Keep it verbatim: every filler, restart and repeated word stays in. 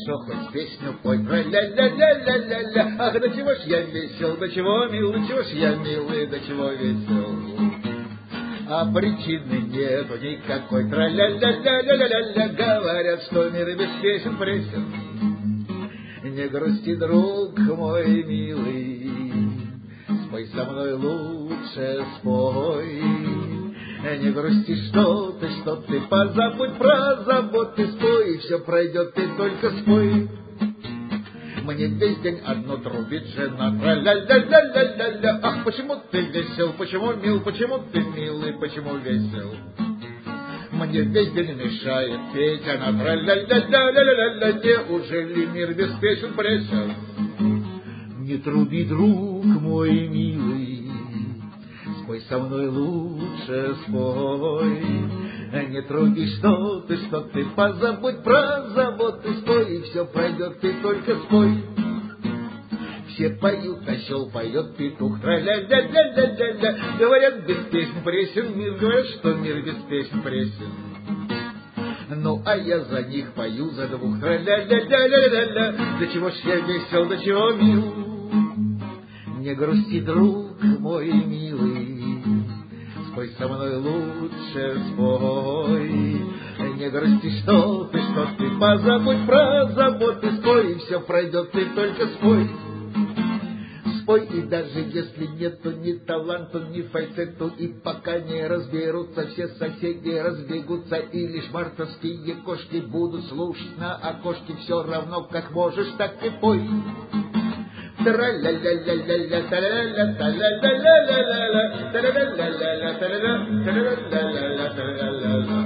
хорошо, хоть песню пой. Ля-ля-ля-ля-ля-ля. Ах, до чего ж я весел, до чего мил, до чего ж я милый, до чего весел. А причины нету никакой. Тра-ля-ля-ля-ля-ля-ля. Говорят, что мир без песен пресен. Не грусти, друг мой милый, спой со мной лучше, спой. Не грусти, что ты, что ты, позабудь про заботы, спой, и все пройдет, ты только спой. Мне весь день одно трубит жена. Тра-ля-ля-ля-ля-ля-ля. Ах, почему ты весел, почему мил, почему ты милый, почему весел? Мне весь день мешает петь она. Тра-ля-ля-ля-ля-ля-ля. Неужели мир без песен пресен? Не труби, друг мой милый, спой со мной лучше, спой. Не труби, что ты, что ты, позабудь про заботы, спой, и все пройдет, ты только спой. Все поют, осел поет, петух. Тра-ля-ля-ля-ля-ля-ля. Говорят, без песен пресен мир, говорят, что мир без песен пресен. Ну, а я за них пою, за двух. Тра-ля-ля-ля-ля-ля-ля. До чего ж я весел, до чего мил. Не грусти, друг мой милый, спой со мной лучше, спой. Не грусти, что ты, что ты, позабудь про заботы, спой, и все пройдет, ты только спой. Спой, и даже если нету ни таланту, ни фальцету, и пока не разберутся, все соседи разбегутся, и лишь мартовские кошки будут слушать на окошке, все равно как можешь, так и пой. Тра-ля-ля-ля-ля-ля, та-ля-ля, та-ля-ля-ля-ля-ля, та-ля-ля-ля-ля, та-ля-ля, та-ля-ля-ля-ля, та-ля-ля-ля-ля.